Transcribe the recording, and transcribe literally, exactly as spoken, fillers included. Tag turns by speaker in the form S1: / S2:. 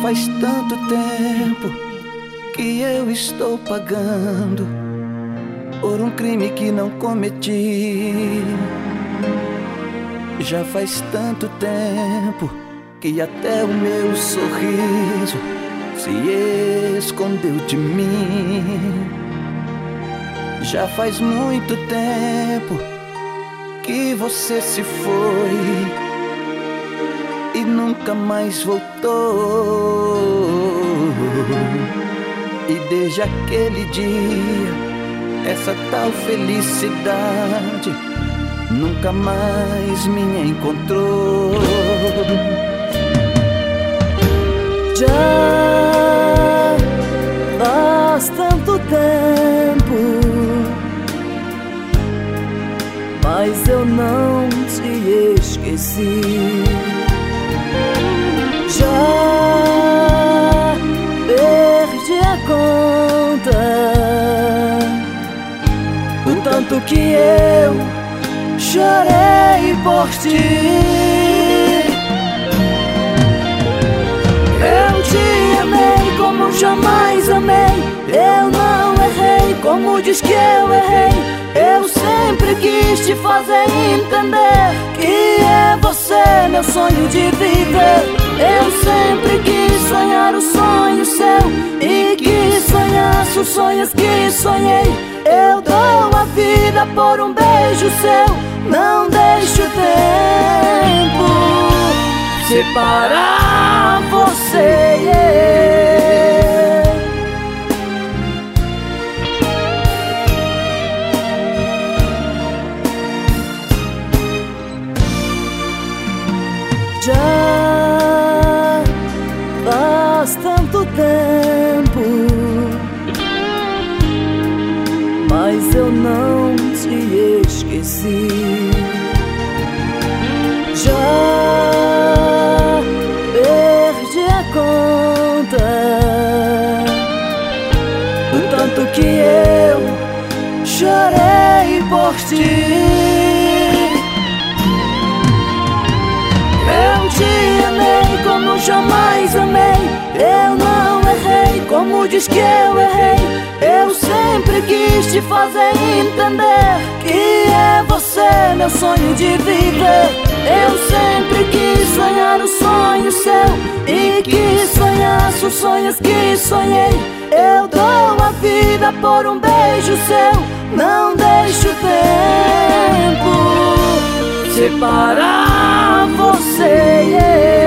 S1: faz tanto tempo que eu estou pagando por um crime que não cometi. Já faz tanto tempo que até o meu sorriso se escondeu de mim. Já faz muito tempo que você se foi e nunca mais voltou. E desde aquele dia, essa tal felicidade nunca mais me encontrou.
S2: Já faz tanto tempo, mas eu não te esqueci. Já perdi a conta o tanto que eu chorei por ti. Eu te amei como jamais amei. Eu não errei como diz que eu errei. Eu sempre quis te fazer entender que é você meu sonho de viver. Eu sempre quis sonhar o sonho seu e que sonhasse os sonhos que sonhei. Eu dou a vida por um beijo seu. Não deixo o tempo separar você e eu. Já faz tanto tempo, mas eu não te esqueci. Já perdi a conta o tanto que eu chorei por ti. Eu te amei como jamais amei. Eu não errei como diz que eu errei. Eu sempre quis te fazer entender que é você meu sonho de viver. Eu sempre quis sonhar o sonho seu e que sonhasse os sonhos que sonhei. Eu dou a vida por um beijo seu. Não deixo o tempo separar você e eu.